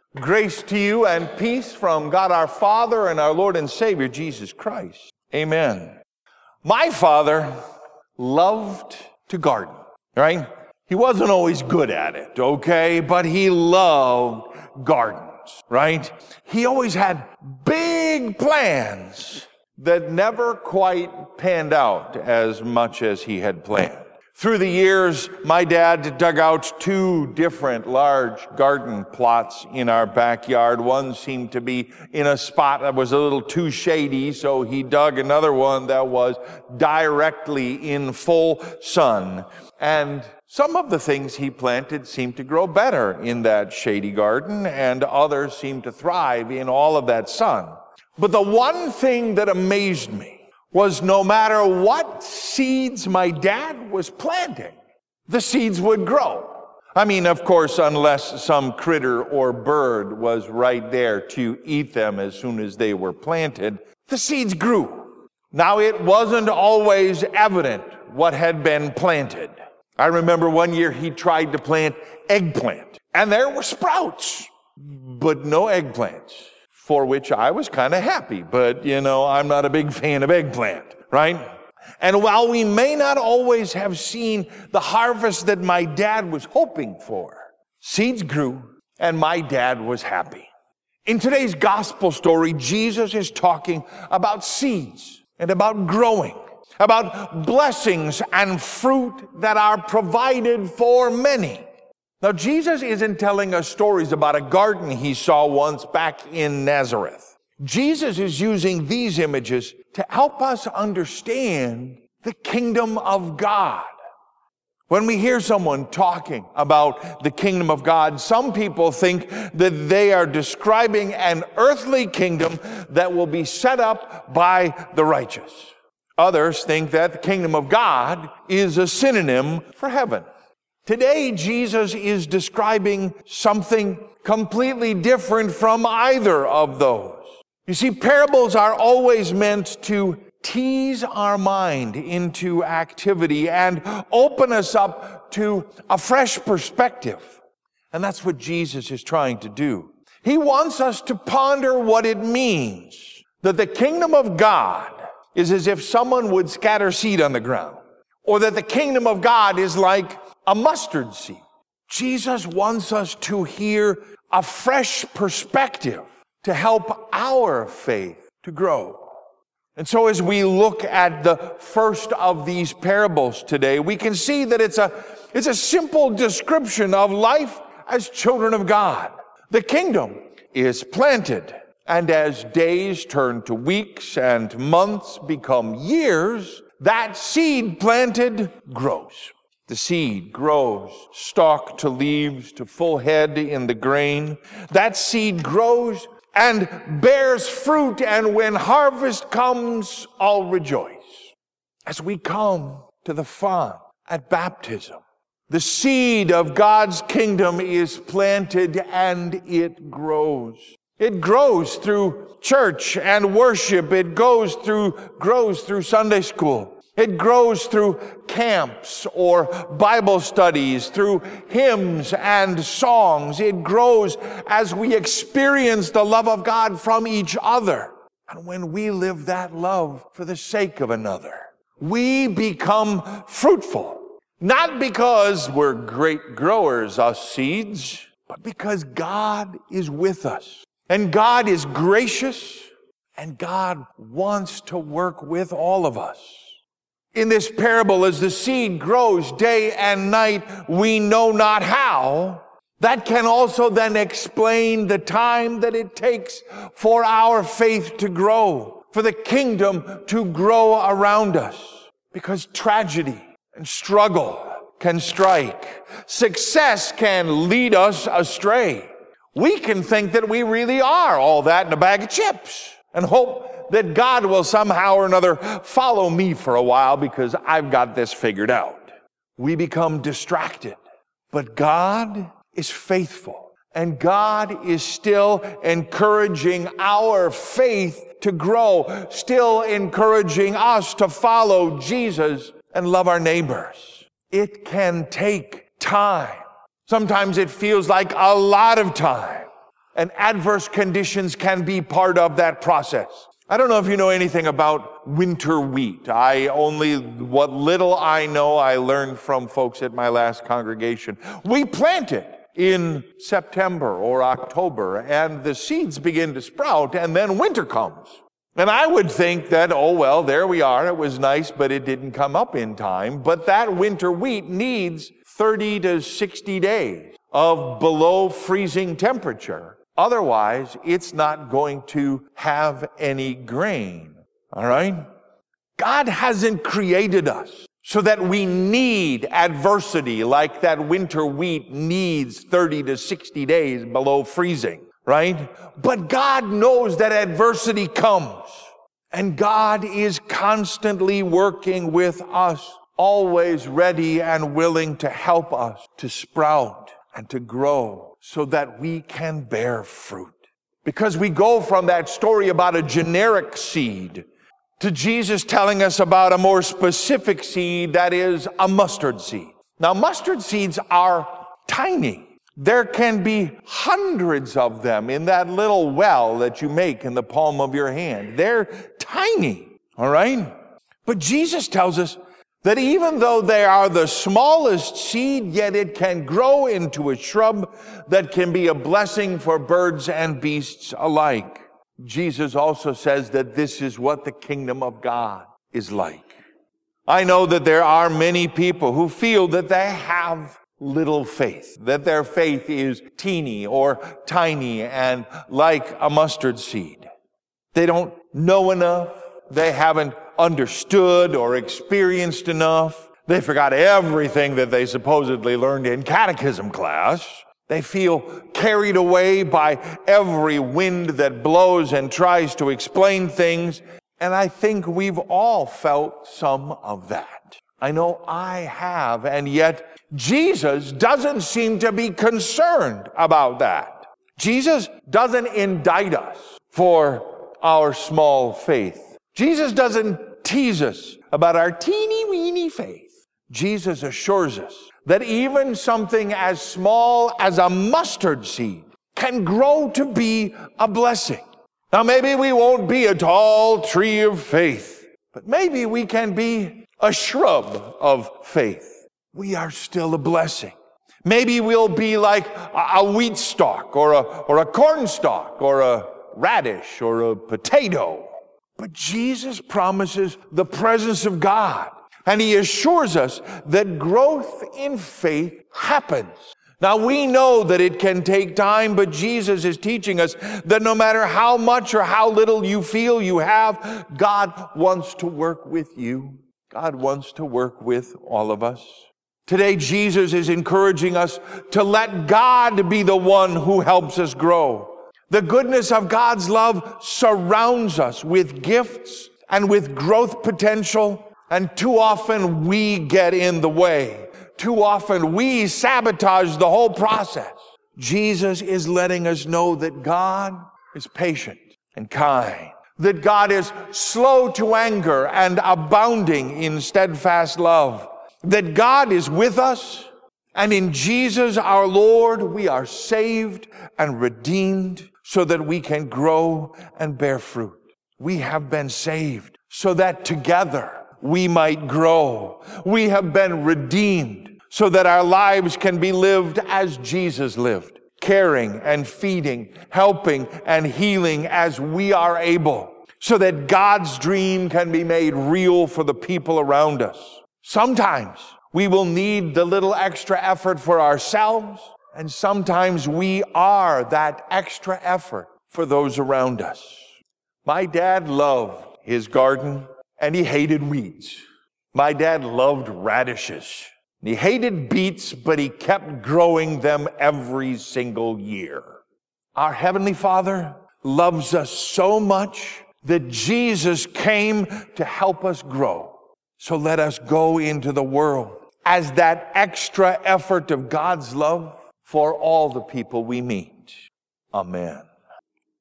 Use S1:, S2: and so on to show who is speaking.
S1: Grace to you and peace from God our Father and our Lord and Savior, Jesus Christ. Amen. My father loved to garden, right? He wasn't always good at it, okay? But he loved gardens, right? He always had big plans that never quite panned out as much as he had planned. Through the years, my dad dug out 2 different large garden plots in our backyard. One seemed to be in a spot that was a little too shady, so he dug another one that was directly in full sun. And some of the things he planted seemed to grow better in that shady garden, and others seemed to thrive in all of that sun. But the one thing that amazed me was no matter what seeds my dad was planting, the seeds would grow. I mean, of course, unless some critter or bird was right there to eat them as soon as they were planted, the seeds grew. Now, it wasn't always evident what had been planted. I remember one year he tried to plant eggplant, and there were sprouts, but no eggplants. For which I was kind of happy, but I'm not a big fan of eggplant, right? And while we may not always have seen the harvest that my dad was hoping for, seeds grew and my dad was happy. In today's gospel story, Jesus is talking about seeds and about growing, about blessings and fruit that are provided for many. Now, Jesus isn't telling us stories about a garden he saw once back in Nazareth. Jesus is using these images to help us understand the kingdom of God. When we hear someone talking about the kingdom of God, some people think that they are describing an earthly kingdom that will be set up by the righteous. Others think that the kingdom of God is a synonym for heaven. Today, Jesus is describing something completely different from either of those. You see, parables are always meant to tease our mind into activity and open us up to a fresh perspective. And that's what Jesus is trying to do. He wants us to ponder what it means that the kingdom of God is as if someone would scatter seed on the ground, or that the kingdom of God is like a mustard seed. Jesus wants us to hear a fresh perspective to help our faith to grow. And so as we look at the first of these parables today, we can see that it's a simple description of life as children of God. The kingdom is planted, and as days turn to weeks and months become years, that seed planted grows. The seed grows, stalk to leaves, to full head in the grain. That seed grows and bears fruit, and when harvest comes, all rejoice. As we come to the font at baptism, the seed of God's kingdom is planted and it grows. It grows through church and worship. It grows through Sunday school. It grows through camps or Bible studies, through hymns and songs. It grows as we experience the love of God from each other. And when we live that love for the sake of another, we become fruitful. Not because we're great growers, us seeds, but because God is with us. And God is gracious, and God wants to work with all of us. In this parable, as the seed grows day and night, we know not how. That can also then explain the time that it takes for our faith to grow, for the kingdom to grow around us. Because tragedy and struggle can strike. Success can lead us astray. We can think that we really are all that in a bag of chips and hope that God will somehow or another follow me for a while because I've got this figured out. We become distracted. But God is faithful, and God is still encouraging our faith to grow, still encouraging us to follow Jesus and love our neighbors. It can take time. Sometimes it feels like a lot of time. and adverse conditions can be part of that process. I don't know if you know anything about winter wheat. What little I know, I learned from folks at my last congregation. We plant it in September or October, and the seeds begin to sprout, and then winter comes. And I would think that, oh, well, there we are. It was nice, but it didn't come up in time. But that winter wheat needs 30 to 60 days of below freezing temperature. Otherwise, it's not going to have any grain. All right? God hasn't created us so that we need adversity like that winter wheat needs 30 to 60 days below freezing, right? But God knows that adversity comes, and God is constantly working with us, always ready and willing to help us to sprout and to grow so that we can bear fruit. Because we go from that story about a generic seed to Jesus telling us about a more specific seed, that is a mustard seed. Now, mustard seeds are tiny. There can be hundreds of them in that little well that you make in the palm of your hand. They're tiny, all right? But Jesus tells us that even though they are the smallest seed, yet it can grow into a shrub that can be a blessing for birds and beasts alike. Jesus also says that this is what the kingdom of God is like. I know that there are many people who feel that they have little faith, that their faith is teeny or tiny and like a mustard seed. They don't know enough. They haven't understood or experienced enough. They forgot everything that they supposedly learned in catechism class. They feel carried away by every wind that blows and tries to explain things. And I think we've all felt some of that. I know I have, and yet Jesus doesn't seem to be concerned about that. Jesus doesn't indict us for our small faith. Jesus doesn't tease us about our teeny weeny faith. Jesus assures us that even something as small as a mustard seed can grow to be a blessing. Now, maybe we won't be a tall tree of faith, but maybe we can be a shrub of faith. We are still a blessing. Maybe we'll be like a wheat stalk or a corn stalk or a radish or a potato. But Jesus promises the presence of God, and he assures us that growth in faith happens. Now, we know that it can take time, but Jesus is teaching us that no matter how much or how little you feel you have, God wants to work with you. God wants to work with all of us. Today, Jesus is encouraging us to let God be the one who helps us grow. The goodness of God's love surrounds us with gifts and with growth potential, and too often we get in the way. Too often we sabotage the whole process. Jesus is letting us know that God is patient and kind, that God is slow to anger and abounding in steadfast love, that God is with us, and in Jesus our Lord we are saved and redeemed so that we can grow and bear fruit. We have been saved so that together we might grow. We have been redeemed so that our lives can be lived as Jesus lived, caring and feeding, helping and healing as we are able, so that God's dream can be made real for the people around us. Sometimes we will need the little extra effort for ourselves, and sometimes we are that extra effort for those around us. My dad loved his garden, and he hated weeds. My dad loved radishes. He hated beets, but he kept growing them every single year. Our Heavenly Father loves us so much that Jesus came to help us grow. So let us go into the world as that extra effort of God's love for all the people we meet. Amen.